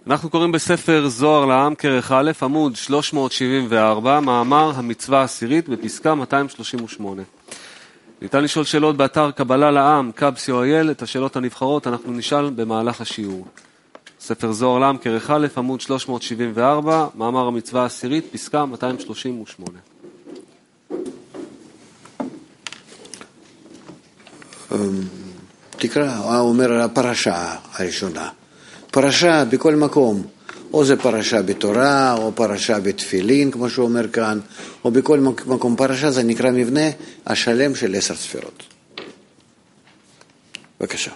אנחנו קוראים בספר זוהר לעם כרך א', עמוד 374, מאמר המצווה העשירית בפסקה 238. ניתן לשאול שאלות באתר קבלה לעם, קבסי.או.איי.ל, את השאלות הנבחרות אנחנו נשאל במהלך השיעור. ספר זוהר לעם כרך א', עמוד 374, מאמר המצווה העשירית, פסקה 238. תקרא, אומר הפרשה הראשונה. פרשה בכל מקום, או זה פרשה בתורה, או פרשה בתפילין, כמו שהוא אומר כאן, או בכל מקום פרשה, זה נקרא מבנה השלם של 10 ספירות. בבקשה.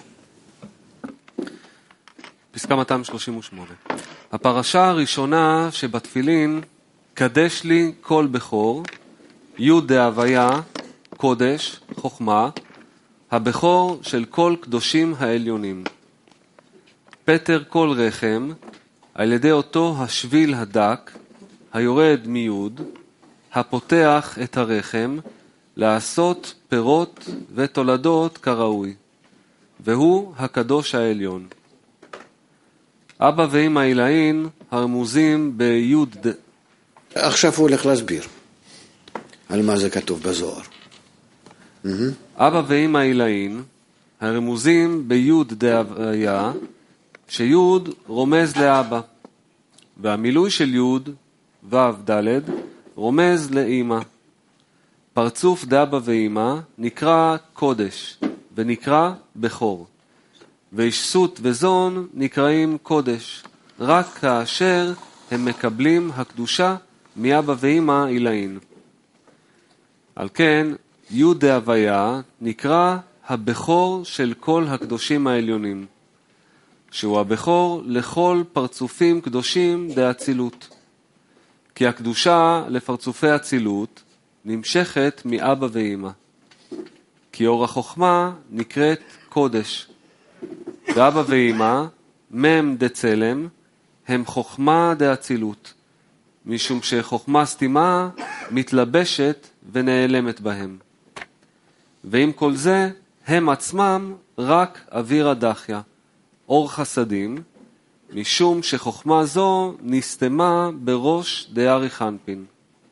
פסקה 238. הפרשה הראשונה שבתפילין, קדש לי כל בכור, י' דהוויה, קודש, חוכמה, הבכור של כל קדושים העליונים. פטר כל רחם, על ידי אותו השביל הדק, היורד מיוד, הפותח את הרחם, לעשות פירות ותולדות כראוי, והוא הקדוש העליון. אבא ואמא עילאין הרמוזים ביוד. עכשיו הוא הולך להסביר על מה זה כתוב בזוהר. אבא ואמא עילאין הרמוזים ביוד דהוויה, שיוד רומז לאבא, והמילוי של יוד, ו' ד', רומז לאמא. פרצוף דאבא ואמא נקרא קודש, ונקרא בכור. וישסות וזון נקראים קודש, רק כאשר הם מקבלים הקדושה מאבא ואמא עילאין. על כן, יוד דהוויה נקרא הבכור של כל הקדושים העליונים, שהוא הבכור לכל פרצופים קדושים דאצילות. כי הקדושה לפרצופי אצילות נמשכת מאבא ואמא. כי אור החוכמה נקראת קודש. ואבא ואמא, מם דצלם, הם חוכמה דאצילות, משום שחוכמה סתימה מתלבשת ונעלמת בהם. ועם כל זה, הם עצמם רק אוויר הדחיה, אור חסדים, משום שחוכמה זו נסתמה בראש דארי חנפין.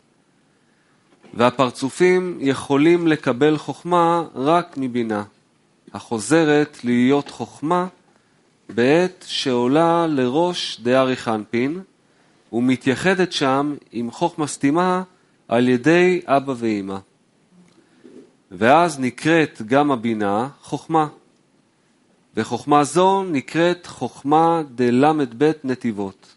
והפרצופים יכולים לקבל חוכמה רק מבינה, החוזרת להיות חוכמה בעת שעולה לראש דארי חנפין, ומתייחדת שם עם חוכמה סתימה על ידי אבא ואמא. ואז נקראת גם הבינה חוכמה. וחוכמה זו נקראת חוכמה דלמד בית נתיבות.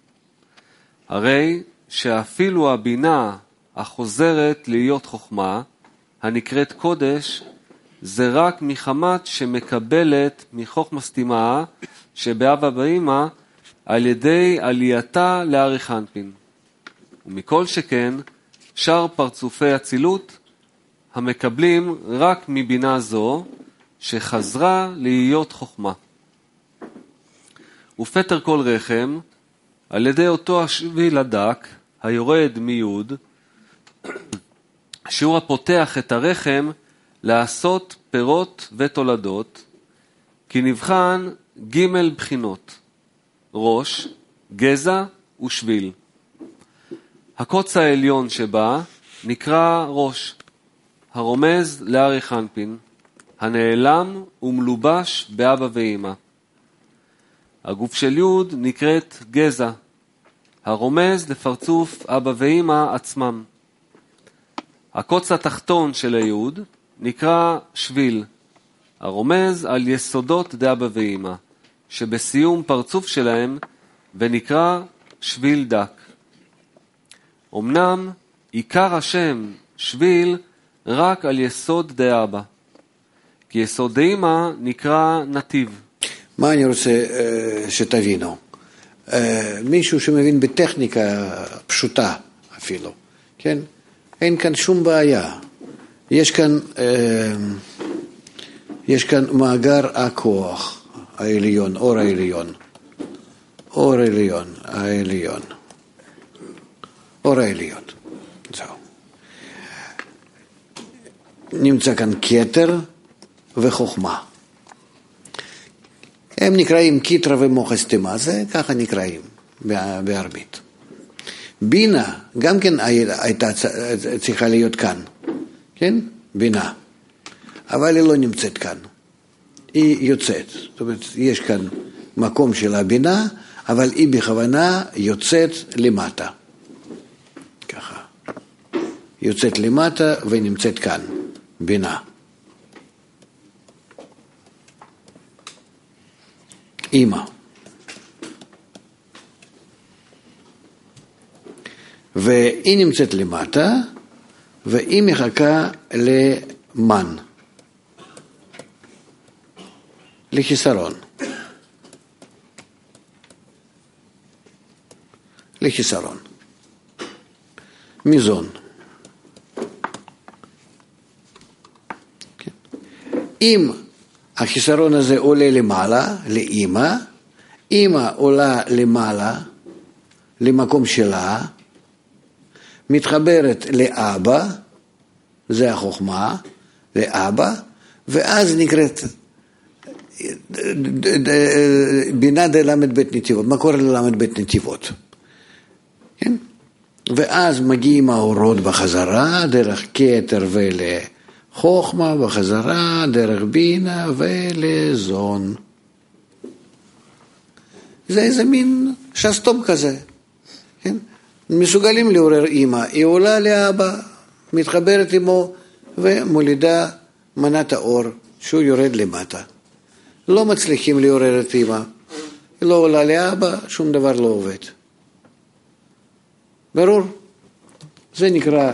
הרי שאפילו הבינה החוזרת להיות חוכמה, הנקראת קודש, זה רק מחמת שמקבלת מחוכמה סתימה שבאבא ואמא על ידי עלייתה לארי חנפין. ומכל שכן, שאר פרצופי אצילות המקבלים רק מבינה זו, שחזרה להיות חוכמה. ופטר כל רחם, על ידי אותו השביל הדק, היורד מיוד, שהוא הפותח את הרחם לעשות פירות ותולדות, כי נבחן ג' בחינות, ראש, גזע ושביל. הקוץ העליון שבה נקרא ראש, הרומז לארי חנפין, הנעלם ומלובש באבא ואמא. הגוף של יוד נקראת גזע, הרומז לפרצוף אבא ואמא עצמם. הקוץ התחתון של היוד נקרא שביל, הרומז על יסודות דאבא ואמא, שבסיום פרצוף שלהם ונקרא שביל דק. אמנם עיקר השם שביל רק על יסוד דאבא, כי יסוד דאמא נקרא נתיב. מה אני רוצה שתבינו? מישהו שמבין בטכניקה פשוטה אפילו, כן? אין כאן שום בעיה. יש כאן מאגר הכוח העליון, אור העליון. אור העליון, העליון. אור העליון. זהו. נמצא כאן כתר וחוכמה. הם נקראים קיטרה ומוח הסתימה, זה ככה נקראים בארמית. בינה גם כן הייתה צריכה להיות כאן, כן? בינה. אבל היא לא נמצאת כאן. היא יוצאת. זאת אומרת, יש כאן מקום של הבינה, אבל היא בכוונה יוצאת למטה. ככה. יוצאת למטה ונמצאת כאן, בינה. אמא. והיא נמצאת למטה, והיא מחכה למן, לחיסרון. לחיסרון. מזון. אם החיסרון הזה עולה למעלה, לאמא, אמא עולה למעלה, למקום שלה, מתחברת לאבא, זה החוכמה, לאבא, ואז נקראת בינה דלמד בית נתיבות. מה קורה ללמד בית נתיבות? כן? ואז מגיעים האורות בחזרה, דרך כתר ולחוכמה, בחזרה, דרך בינה ולזון. זה איזה מין שסתום כזה. כן? מסוגלים לעורר אמא, היא עולה לאבא, מתחברת עמו ומולידה מנת האור שהוא יורד למטה. לא מצליחים לעורר את אמא, היא לא עולה לאבא, שום דבר לא עובד. ברור? זה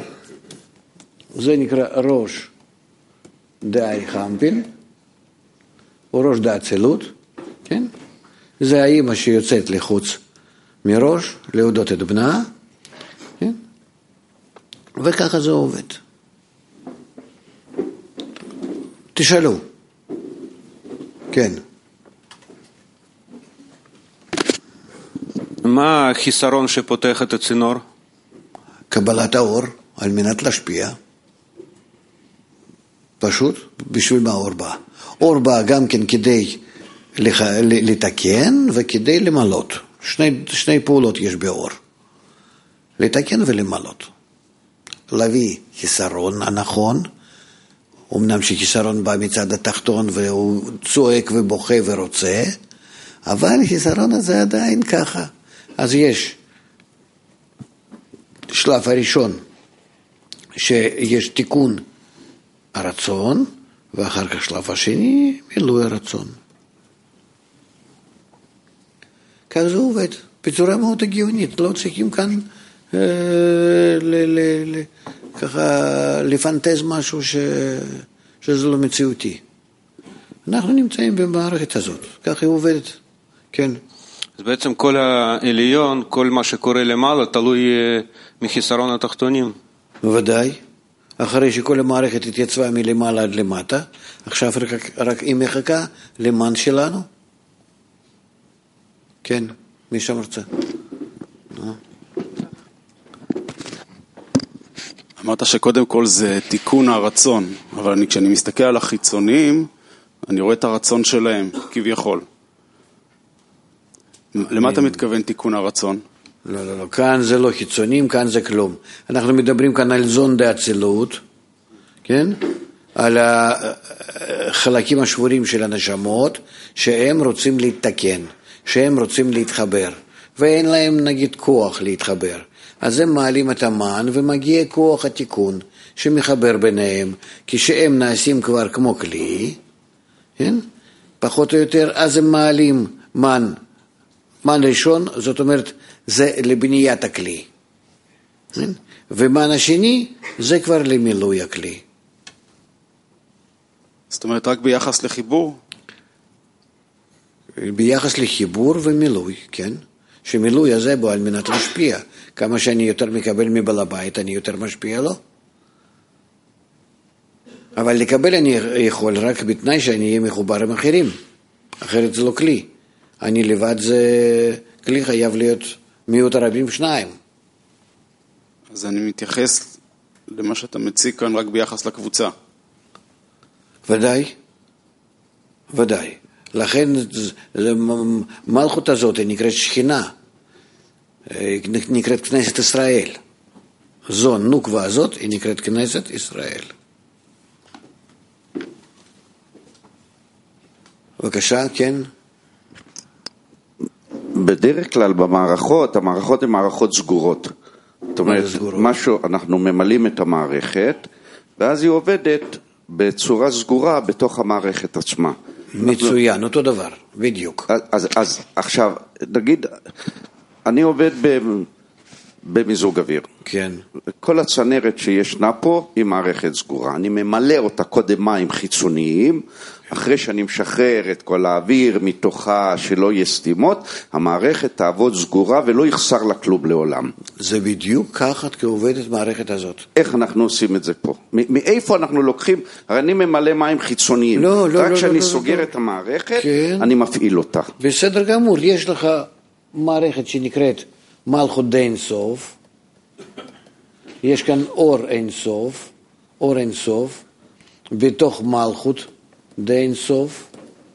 נקרא ראש דאי חמפין, או ראש דאצילות, כן? זה האמא שיוצאת לחוץ מראש, להודות את בנה, כן? וככה זה עובד. תשאלו. כן. מה החיסרון שפותח את הצינור? קבלת האור על מנת להשפיע. פשוט, בשביל מה האור בא? אור בא גם כן כדי לתקן וכדי למלות. שני פעולות יש באור. לתקן ולמלות. להביא חיסרון הנכון, אמנם שחיסרון בא מצד התחתון והוא צועק ובוכה ורוצה, אבל חיסרון הזה עדיין ככה. אז יש שלב הראשון שיש תיקון הרצון, ואחר כך שלב השני מילוי הרצון. כך זה עובד, בצורה מאוד הגיונית, לא צריכים כאן ככה לפנטז משהו שזה לא מציאותי. אנחנו נמצאים במערכת הזאת, כך היא עובדת, כן. אז בעצם כל העליון, כל מה שקורה למעלה, תלוי מחיסרון התחתונים. בוודאי. אחרי שכל המערכת התייצבה מלמעלה עד למטה, עכשיו רק היא מחכה למן שלנו. כן, מי שמרצה. אמרת שקודם כל זה תיקון הרצון, אבל כשאני מסתכל על החיצוניים, אני רואה את הרצון שלהם, כביכול. למה אתה מתכוון תיקון הרצון? לא, כאן זה לא חיצונים, כאן זה כלום. אנחנו מדברים כאן על זון דאצילות, כן? על החלקים השבורים של הנשמות, שהם רוצים להתתקן, שהם רוצים להתחבר, ואין להם נגיד כוח להתחבר. אז הם מעלים את המן ומגיע כוח התיקון שמחבר ביניהם, כשהם נעשים כבר כמו כלי, כן? פחות או יותר, אז הם מעלים מן ראשון, זאת אומרת, זה לבניית הכלי. כן? ומן השני, זה כבר למילוי הכלי. זאת אומרת, רק ביחס לחיבור? ביחס לחיבור ומילוי, כן? שמילוי הזה בו על מנת להשפיע. כמה שאני יותר מקבל מבעל הבית, אני יותר משפיע לו. אבל לקבל אני יכול רק בתנאי שאני אהיה מחובר עם אחרים. אחרת זה לא כלי. אני לבד זה כלי חייב להיות מיעוט הרבים שניים. אז אני מתייחס למה שאתה מציג כאן רק ביחס לקבוצה. ודאי. לכן מלכות הזאת היא נקראת שכינה, נקראת כנסת ישראל. זו נוקבה הזאת היא נקראת כנסת ישראל. בבקשה, כן? בדרך כלל במערכות, המערכות הן מערכות סגורות. זאת אומרת, משהו, אנחנו ממלאים את המערכת, ואז היא עובדת בצורה סגורה בתוך המערכת עצמה. מצוין, אותו דבר, בדיוק. אז עכשיו, נגיד, אני עובד במיזוג אוויר. כן. כל הצנרת שישנה פה היא מערכת סגורה. אני ממלא אותה קודם מים חיצוניים, אחרי שאני משחרר את כל האוויר מתוכה שלא יהיה סתימות, המערכת תעבוד סגורה ולא יחסר לה כלום לעולם. זה בדיוק ככה כעובדת מערכת הזאת. איך אנחנו עושים את זה פה? מאיפה אנחנו לוקחים? הרי אני ממלא מים חיצוניים. רק כשאני סוגר את המערכת, אני מפעיל אותה. בסדר גמור, יש לך מערכת שנקראת מלכות די אינסוף, יש כאן אור אינסוף, אור אינסוף, בתוך מלכות די אינסוף.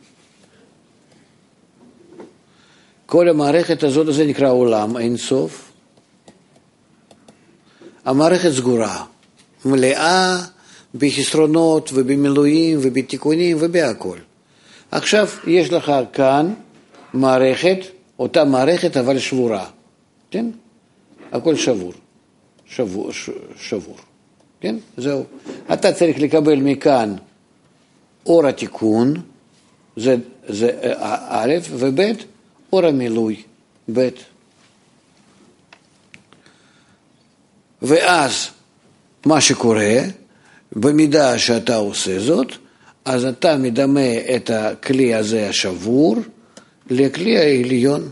כל המערכת הזאת, זה נקרא עולם אינסוף. המערכת סגורה, מלאה בחסרונות ובמילואים ובתיקונים ובהכל. עכשיו יש לך כאן מערכת, אותה מערכת אבל שבורה, כן? הכל שבור, שבור, כן? זהו. אתה צריך לקבל מכאן אור התיקון, זה א' וב', אור המילוי, ב'. ואז מה שקורה, במידה שאתה עושה זאת, אז אתה מדמה את הכלי הזה השבור לכלי העליון.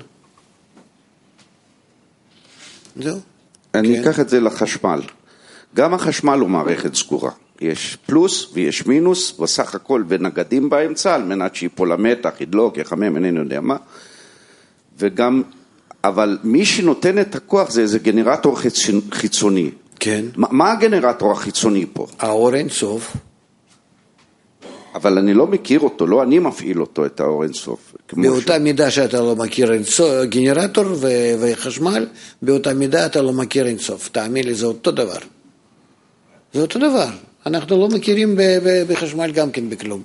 זהו. אני אקח את זה לחשמל. גם החשמל הוא מערכת סגורה. יש פלוס ויש מינוס, וסך הכל ונגדים באמצע, על מנת שיפול המתח, ידלוק, יחמם, איננו יודע מה. וגם, אבל מי שנותן את הכוח זה איזה גנרטור חיצוני. כן. מה הגנרטור החיצוני פה? האור אינסוף. אבל אני לא מכיר אותו, לא אני מפעיל אותו, את האור אינסוף. באותה מידה שאתה לא מכיר גנרטור וחשמל, באותה מידה אתה לא מכיר אינסוף. תאמין לי, זה אותו דבר. זה אותו דבר. אנחנו לא מכירים בחשמל גם כן בכלום.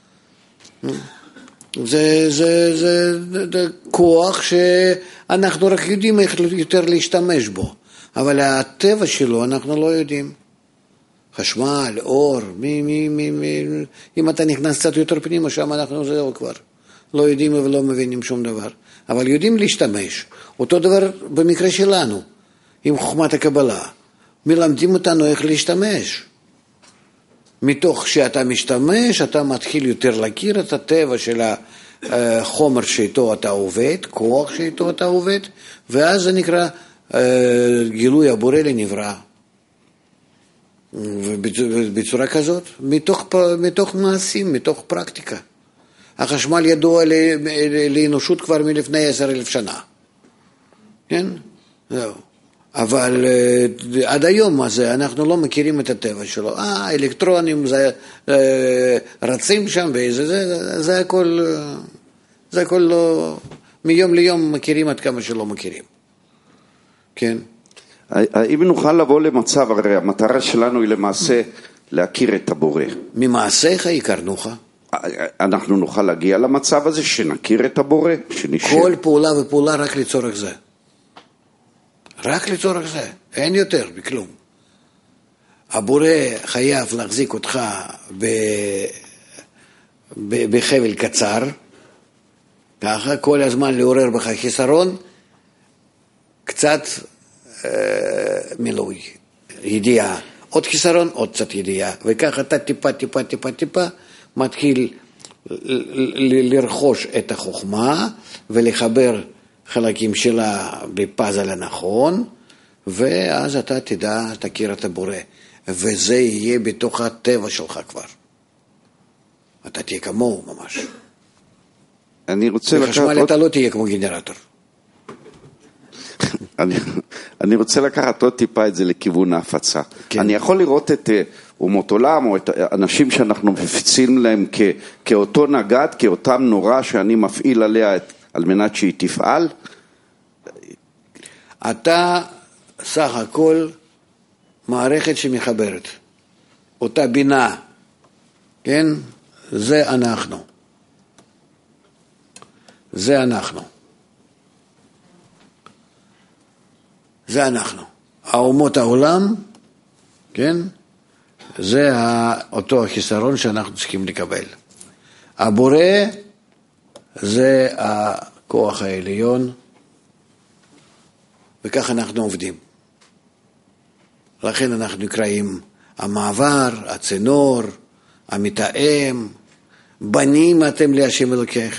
זה כוח שאנחנו רק יודעים איך יותר להשתמש בו, אבל הטבע שלו אנחנו לא יודעים. חשמל, אור, אם אתה נכנס קצת יותר פנימה, שם אנחנו זהו כבר. לא יודעים ולא מבינים שום דבר. אבל יודעים להשתמש. אותו דבר במקרה שלנו, עם חוכמת הקבלה. מלמדים אותנו איך להשתמש. מתוך שאתה משתמש, אתה מתחיל יותר להכיר את הטבע של החומר שאיתו אתה עובד, כוח שאיתו אתה עובד, ואז זה נקרא גילוי הבורא לנברא. ובצורה כזאת, מתוך מעשים, מתוך פרקטיקה. החשמל ידוע לאנושות כבר מלפני 10,000 שנה. כן? זהו. אבל עד היום הזה אנחנו לא מכירים את הטבע שלו. אלקטרונים רצים שם, זה הכל לא, מיום ליום מכירים עד כמה שלא מכירים. כן? אם נוכל לבוא למצב, הרי המטרה שלנו היא למעשה להכיר את הבורא. ממעשיך יכרנוך. אנחנו נוכל להגיע למצב הזה שנכיר את הבורא, כל פעולה ופעולה רק לצורך זה. רק לצורך זה, אין יותר בכלום. הבורא חייב להחזיק אותך בחבל קצר, ככה כל הזמן לעורר בך חיסרון, קצת מילוי, ידיעה, עוד חיסרון, עוד קצת ידיעה, וככה אתה טיפה מתחיל לרכוש את החוכמה ולחבר חלקים שלה בפאזל הנכון, ואז אתה תדע, תכיר את הבורא, וזה יהיה בתוך הטבע שלך כבר. אתה תהיה כמוהו ממש. אני רוצה בחשמל אתה לא תהיה כמו גנרטור. אני רוצה לקחת עוד טיפה את זה לכיוון ההפצה. כן. אני יכול לראות את אומות עולם, או את האנשים שאנחנו מפיצים להם כאותו נגד, כאותם נורא שאני מפעיל עליה על מנת שהיא תפעל? אתה סך הכל מערכת שמחברת, אותה בינה, כן? זה אנחנו. זה אנחנו. זה אנחנו. האומות העולם, כן? זה אותו החיסרון שאנחנו צריכים לקבל. הבורא זה הכוח העליון, וכך אנחנו עובדים. לכן אנחנו נקראים המעבר, הצינור, המתאם, בנים אתם להשם אלוקיכם.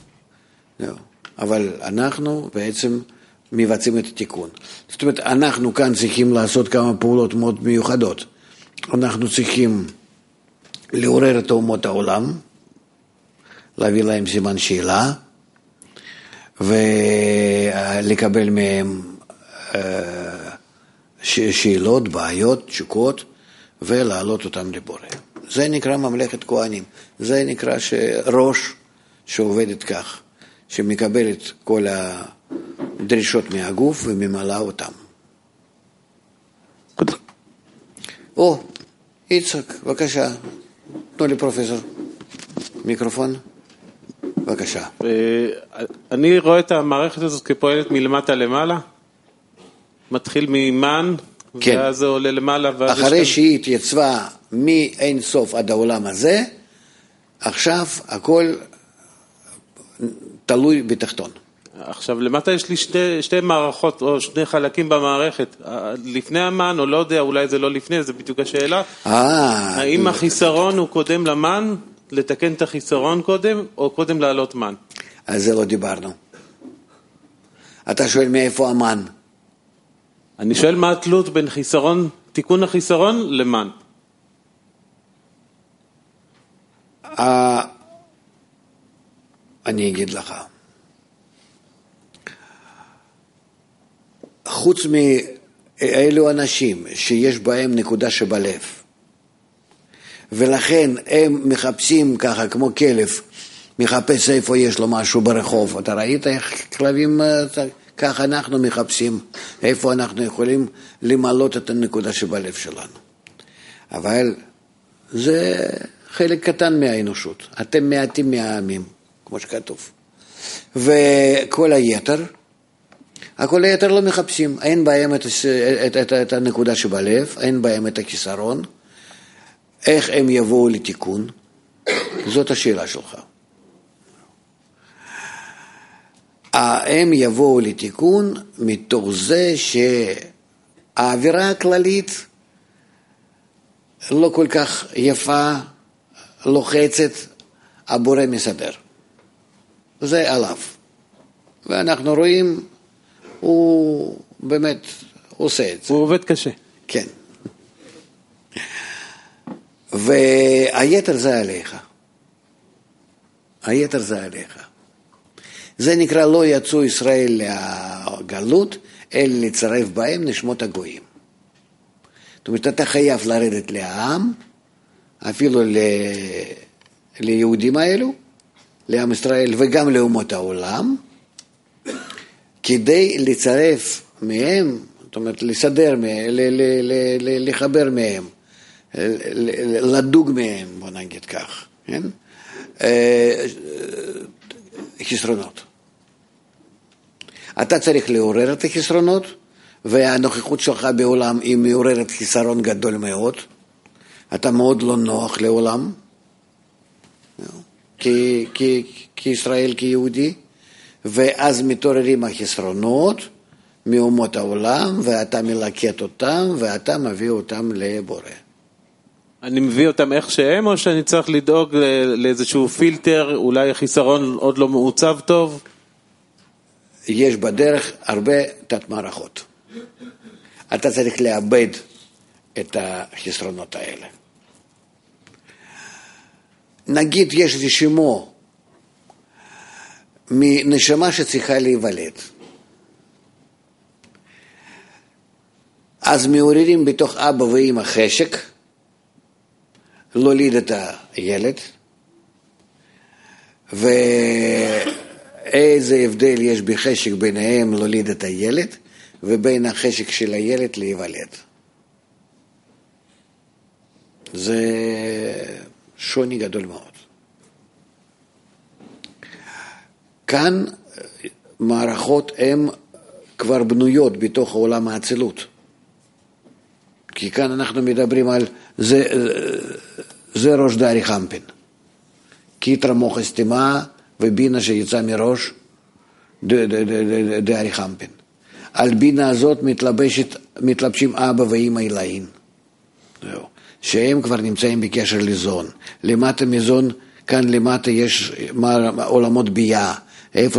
אבל אנחנו בעצם מבצעים את התיקון. זאת אומרת, אנחנו כאן צריכים לעשות כמה פעולות מאוד מיוחדות. אנחנו צריכים לעורר את אומות העולם, להביא להם סימן שאלה, ולקבל מהם שאלות, בעיות, תשוקות, ולהעלות אותם לבורא. זה נקרא ממלכת כהנים. זה נקרא ראש שעובדת כך, שמקבלת כל הדרישות מהגוף וממלאה אותם. יצחק, בבקשה. תנו לי פרופסור. מיקרופון. בבקשה. אני רואה את המערכת הזאת כפועלת מלמטה למעלה. מתחיל ממן, כן. ואז זה עולה למעלה. אחרי שהיא התייצבה מאין סוף עד העולם הזה, עכשיו הכל תלוי בתחתון. עכשיו, למטה יש לי שתי מערכות, או שני חלקים במערכת. לפני המן, או לא יודע, אולי זה לא לפני, זה בדיוק השאלה. האם החיסרון הוא קודם למן, לתקן את החיסרון קודם, או קודם לעלות מן? על זה לא דיברנו. אתה שואל מאיפה המן? אני שואל מה התלות בין חיסרון, תיקון החיסרון למן. אני אגיד לך. חוץ מאלו אנשים שיש בהם נקודה שבלב, ולכן הם מחפשים ככה כמו כלב, מחפש איפה יש לו משהו ברחוב. אתה ראית איך כלבים, ככה אנחנו מחפשים איפה אנחנו יכולים למלות את הנקודה שבלב שלנו. אבל זה חלק קטן מהאנושות. אתם מעטים מהעמים, כמו שכתוב. וכל היתר, הכל היתר לא מחפשים. אין בהם את הנקודה שבלב, אין בהם את הכיסרון. איך הם יבואו לתיקון? זאת השאלה שלך. הם יבואו לתיקון מתוך זה שהאווירה הכללית לא כל כך יפה, לוחצת, הבורא מסדר. זה עליו. ואנחנו רואים, הוא באמת עושה את זה. הוא עובד קשה. כן. והיתר זה עליך. היתר זה עליך. זה נקרא לא יצאו ישראל לגלות, אלא לצרף בהם נשמות הגויים. זאת אומרת, אתה חייב לרדת לעם, אפילו ליהודים האלו, לעם ישראל וגם לאומות העולם, כדי לצרף מהם, זאת אומרת, לסדר מהם, לחבר מהם, לדוג מהם, בוא נגיד כך, כן? חסרונות. אתה צריך לעורר את החסרונות, והנוכחות שלך בעולם היא מעוררת חסרון גדול מאוד. אתה מאוד לא נוח לעולם, כישראל, כיהודי, ואז מתעוררים החסרונות מאומות העולם, ואתה מלקט אותם, ואתה מביא אותם לבורא. אני מביא אותם איך שהם, או שאני צריך לדאוג לאיזשהו פילטר, אולי החיסרון עוד לא מעוצב טוב? יש בדרך הרבה תת מערכות. אתה צריך לאבד את החסרונות האלה. נגיד יש רשימו מנשמה שצריכה להיוולד. אז מעוררים בתוך אבא ואמא חשק, להוליד את הילד, ואיזה הבדל יש בחשק ביניהם להוליד את הילד, ובין החשק של הילד להיוולד. זה שוני גדול מאוד. כאן מערכות הן כבר בנויות בתוך העולם האצילות. כי כאן אנחנו מדברים על זה ראש דארי חמפין. קיטרה מוח אסתימה ובינה שיצא מראש דארי חמפין. על בינה הזאת מתלבשים אבא ואמא אלוהים. שהם כבר נמצאים בקשר לזון. למטה מזון, כאן למטה יש עולמות בייה, איפה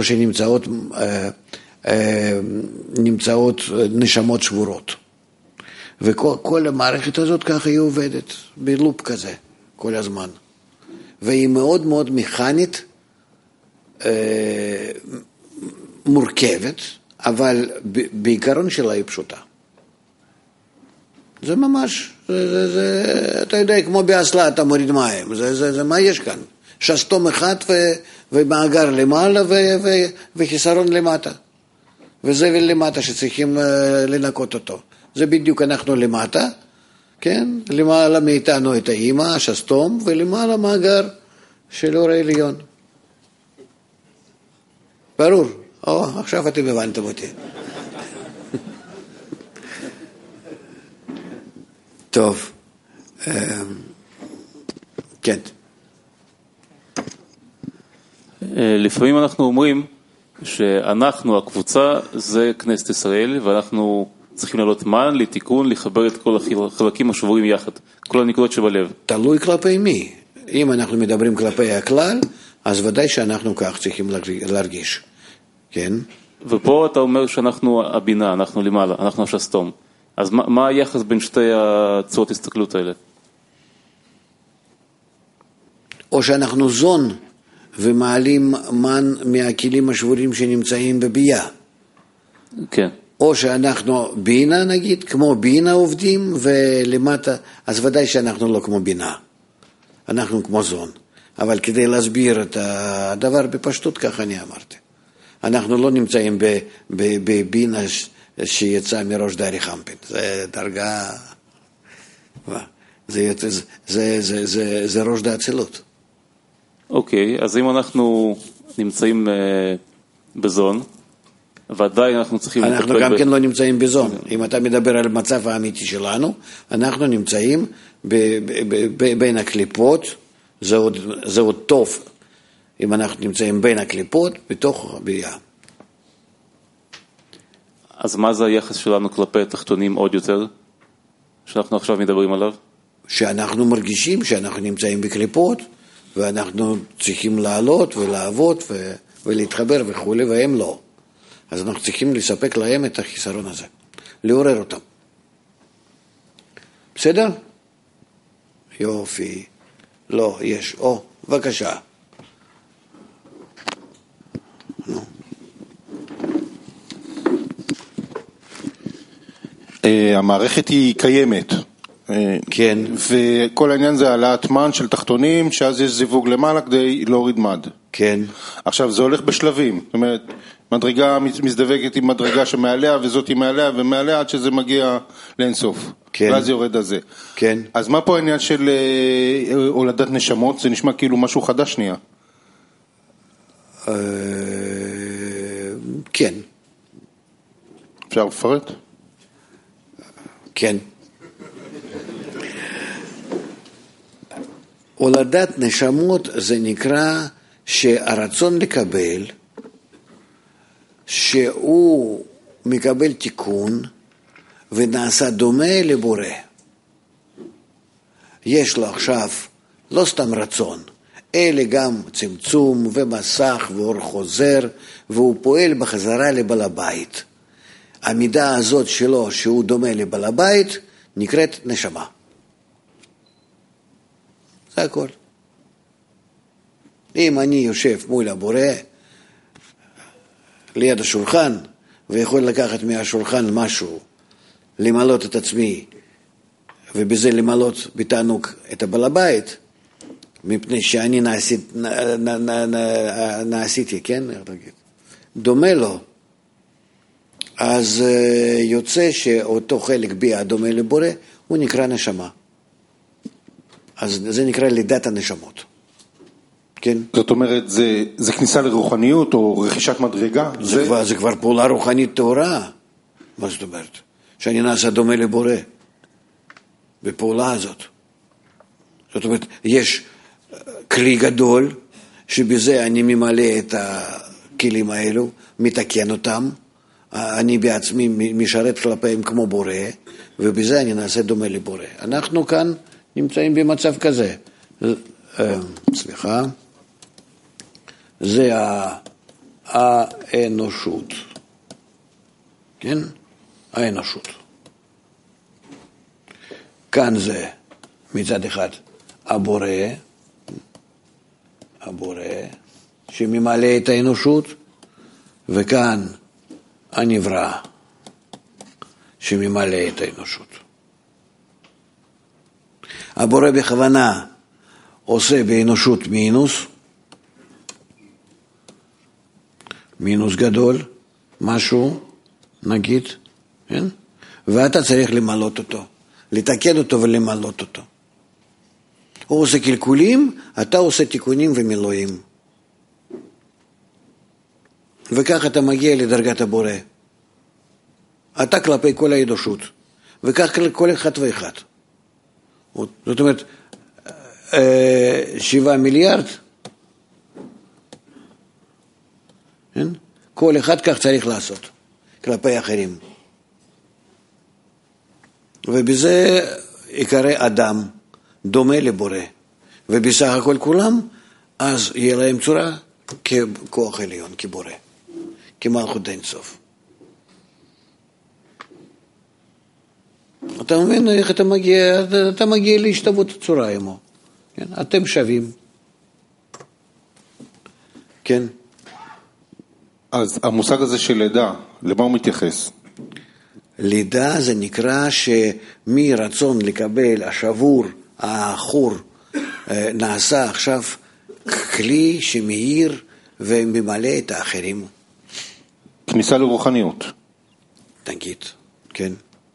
שנמצאות נשמות שבורות. וכל המערכת הזאת ככה היא עובדת, בלופ כזה, כל הזמן. והיא מאוד מאוד מכנית, מורכבת, אבל בעיקרון שלה היא פשוטה. זה ממש, אתה יודע, כמו באסלה אתה מוריד מים, זה מה יש כאן? שסתום אחד ומאגר למעלה וחיסרון למטה. וזבל למטה שצריכים לנקות אותו. זה בדיוק אנחנו למטה, כן? למעלה מאיתנו את האמא, השסתום, ולמעלה מאגר של אור העליון. ברור. עכשיו אתם הבנתם אותי. טוב. כן. לפעמים אנחנו אומרים שאנחנו, הקבוצה, זה כנסת ישראל, ואנחנו צריכים לעלות מן, לתיקון, לחבר את כל החלקים השבורים יחד, כל הנקודות שבלב. תלוי כלפי מי. אם אנחנו מדברים כלפי הכלל, אז ודאי שאנחנו כך צריכים להרגיש. כן? ופה אתה אומר שאנחנו הבינה, אנחנו למעלה, אנחנו השסתום. אז מה היחס בין שתי הצורות הסתכלות האלה? או שאנחנו זון ומעלים מן מהכלים השבורים שנמצאים בבייה. כן. או שאנחנו בינה נגיד, כמו בינה עובדים ולמטה, אז ודאי שאנחנו לא כמו בינה. אנחנו כמו זון. אבל כדי להסביר את הדבר בפשטות, ככה אני אמרתי. אנחנו לא נמצאים בבינה שיצא מראש דארי חמפין. זה דרגה, זה ראש דאצילות. אוקיי, אז אם אנחנו נמצאים בזון, ודאי אנחנו צריכים... אנחנו גם כן לא נמצאים בזון. אם אתה מדבר על המצב האמיתי שלנו, אנחנו נמצאים בין הקליפות, זה עוד טוב. אם אנחנו נמצאים בין הקליפות, בתוך הבייה. אז מה זה היחס שלנו כלפי התחתונים עוד יותר, שאנחנו עכשיו מדברים עליו? שאנחנו מרגישים שאנחנו נמצאים בקליפות, ואנחנו צריכים לעלות ולעבוד ולהתחבר וכו', והם לא. אז אנחנו צריכים לספק להם את החיסרון הזה, לעורר אותם. בסדר? יופי. לא, יש. בבקשה. נו. המערכת היא קיימת. כן. וכל העניין זה העלאת מן של תחתונים, שאז יש זיווג למעלה כדי להוריד מד. כן. עכשיו, זה הולך בשלבים. זאת אומרת, מדרגה מזדווגת עם מדרגה שמעליה, וזאת היא מעליה ומעליה, עד שזה מגיע לאינסוף. כן. ואז יורד הזה. כן. אז מה פה העניין של הולדת נשמות? זה נשמע כאילו משהו חדש שנייה. כן. אפשר לפרט? כן. הולדת נשמות זה נקרא שהרצון לקבל, שהוא מקבל תיקון ונעשה דומה לבורא. יש לו עכשיו לא סתם רצון, אלא גם צמצום ומסך ואור חוזר, והוא פועל בחזרה לבעל הבית. המידה הזאת שלו שהוא דומה לבעל הבית נקראת נשמה. זה הכל. אם אני יושב מול הבורא ליד השולחן ויכול לקחת מהשולחן משהו, למלות את עצמי ובזה למלות בתענוג את הבעל הבית, מפני שאני נעשיתי, כן? דומה לו. אז יוצא שאותו חלק בי הדומה לבורא, הוא נקרא נשמה. אז זה נקרא לידת הנשמות. כן? זאת אומרת, זה כניסה לרוחניות או רכישת מדרגה? זה כבר פעולה רוחנית טהורה. מה זאת אומרת? שאני נעשה דומה לבורא. בפעולה הזאת. זאת אומרת, יש כלי גדול, שבזה אני ממלא את הכלים האלו, מתקן אותם, אני בעצמי משרת כלפיהם כמו בורא, ובזה אני נעשה דומה לבורא. אנחנו כאן נמצאים במצב כזה. סליחה. זה האנושות. כן? האנושות. כאן זה מצד אחד הבורא, שממלא את האנושות, וכאן הנברא, שממלא את האנושות. הבורא בכוונה עושה באנושות מינוס גדול, משהו, נגיד, כן? ואתה צריך למלות אותו, לתקן אותו ולמלות אותו. הוא עושה קלקולים, אתה עושה תיקונים ומילואים. וכך אתה מגיע לדרגת הבורא. אתה כלפי כל האנושות, וכך כל אחד ואחד. זאת אומרת, 7 מיליארד, כן? כל אחד כך צריך לעשות, כלפי אחרים. ובזה יקרא אדם דומה לבורא, ובסך הכל כולם, אז יהיה להם צורה ככוח עליון, כבורא, כמלכות אין סוף. אתה מבין איך אתה מגיע להשתוות צורה עמו. כן? אתם שווים. כן? אז המושג הזה של לידה, למה הוא מתייחס? לידה זה נקרא שמרצון לקבל השבור, האחור, נעשה עכשיו כלי שמאיר וממלא את האחרים. כניסה לרוחניות. תגיד, כן.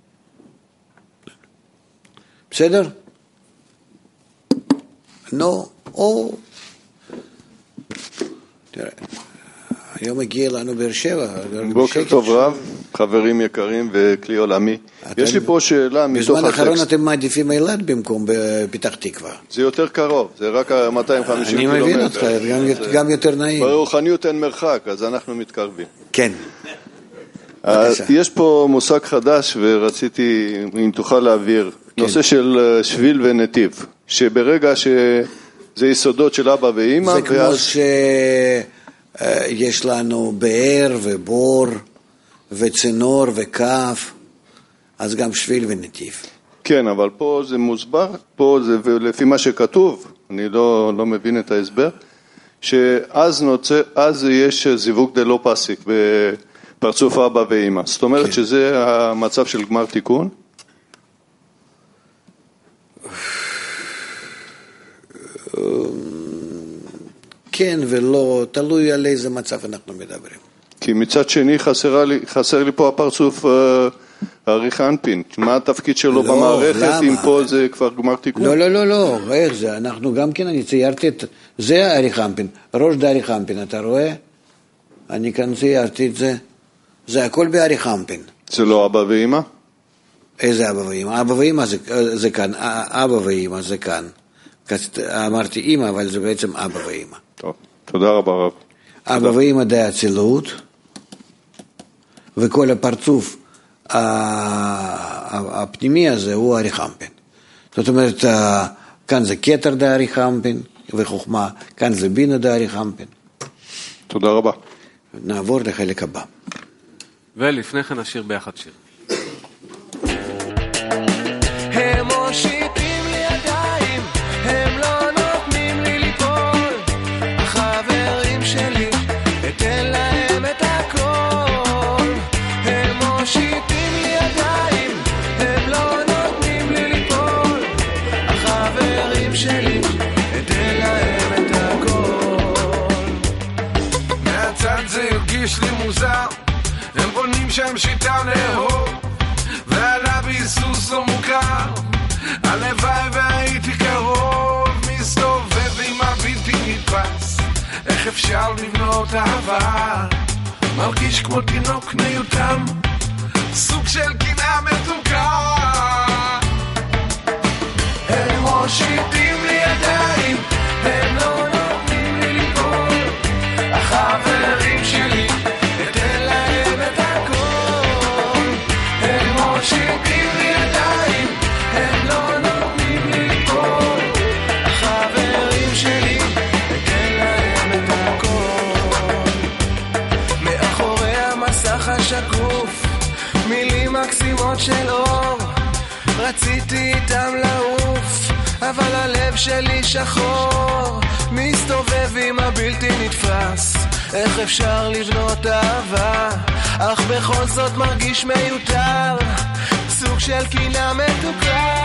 בסדר? נו, או... תראה, היום הגיע לנו באר שבע. בוקר טוב רב, חברים יקרים וכלי עולמי. יש לי פה שאלה מתוך הטקסט. בזמן האחרון אתם מעדיפים אילת במקום בפתח תקווה. זה יותר קרוב, זה רק 250 קילומטר. אני מבין אותך, גם יותר נעים. ברוחניות אין מרחק, אז אנחנו מתקרבים. כן. יש פה מושג חדש ורציתי, אם תוכל להעביר, נושא של שביל ונתיב, שברגע שזה יסודות של אבא ואמא, זה כמו שיש לנו באר ובור וצינור וכף, אז גם שביל ונתיב. כן, אבל פה זה מוסבר, פה זה לפי מה שכתוב, אני לא מבין את ההסבר, שאז יש זיווג דלא פסיק בפרצוף אבא ואמא. זאת אומרת שזה המצב של גמר תיקון? כן ולא, תלוי על איזה מצב אנחנו מדברים. כי מצד שני חסר לי פה הפרצוף אריך אנפין. מה התפקיד שלו במערכת אם פה זה כבר גמר תיקון? לא, איך זה? אנחנו גם כן, אני ציירתי את זה אריך אנפין, ראש דאריך אנפין, אתה רואה? אני כאן ציירתי את זה. זה הכל באריך אנפין. זה לא אבא ואמא? איזה אבא ואמא? אבא ואמא זה כאן, אבא ואמא זה כאן. אמרתי אמא, אבל זה בעצם אבא ואמא. טוב, תודה רבה רב. אבא ואמא די אצילות, וכל הפרצוף הפנימי הזה הוא אריך אנפין. זאת אומרת, כאן זה כתר די אריך אנפין וחוכמה, כאן זה בינה די אריך אנפין. תודה רבה. נעבור לחלק הבא. ולפני כן נשיר ביחד שיר. הם מושיטים לי ידיים, הם לא נותנים לי ליפול. החברים שלי, אתן להם את הכל. הם מושיטים לי ידיים, הם לא נותנים לי ליפול. שם שיטה נאהוב ועלה ביסוס לא מוכר הלוואי והייתי קרוב מסתובב עם הבלתי נתפס איך אפשר לבנות אהבה מרגיש כמו תינוק מיותם סוג של קנאה מתוקה הם מושיטים לי ידיים הם לא נותנים לי ליפול החברים שלי אתן להם את הכל הם מושיטים לי ידיים הם לא נותנים לי ליפול החברים שלי אתן להם את הכל מאחורי המסך השקוף מילים מקסימות של אור רציתי איתם לעוף אבל הלב שלי שחור מסתובב עם הבלתי נתפס איך אפשר לבנות אהבה אך בכל זאת מרגיש מיותר סוג של קנאה מתוקה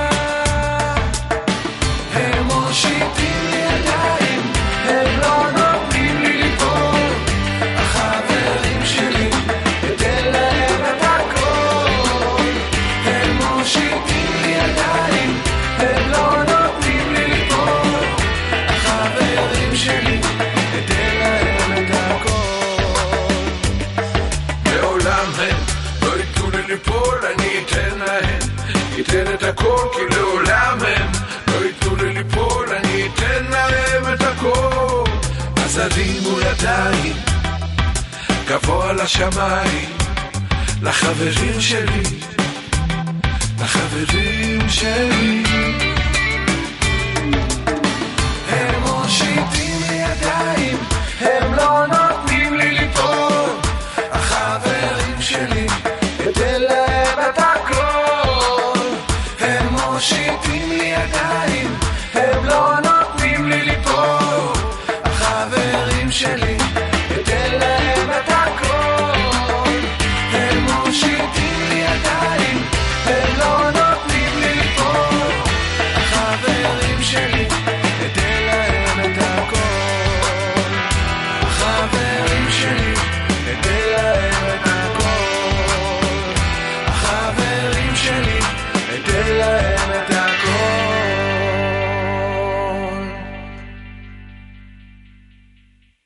הם מושיטים לי ידיים הם לא נותנים לי ליפול החברים שלי אתן להם את הכל הם מושיטים לי ידיים הם לא נותנים לי ליפול החברים שלי אתן להם את הכל לעולם הם לא ייתנו לי ליפול אני אתן להם אתן את הכל כי לעולם הם לא ייתנו לי ליפול אני אתן להם את הכל אז הרימו ידיים גבוה לשמיים לחברים שלי לחברים שלי הם מושיטים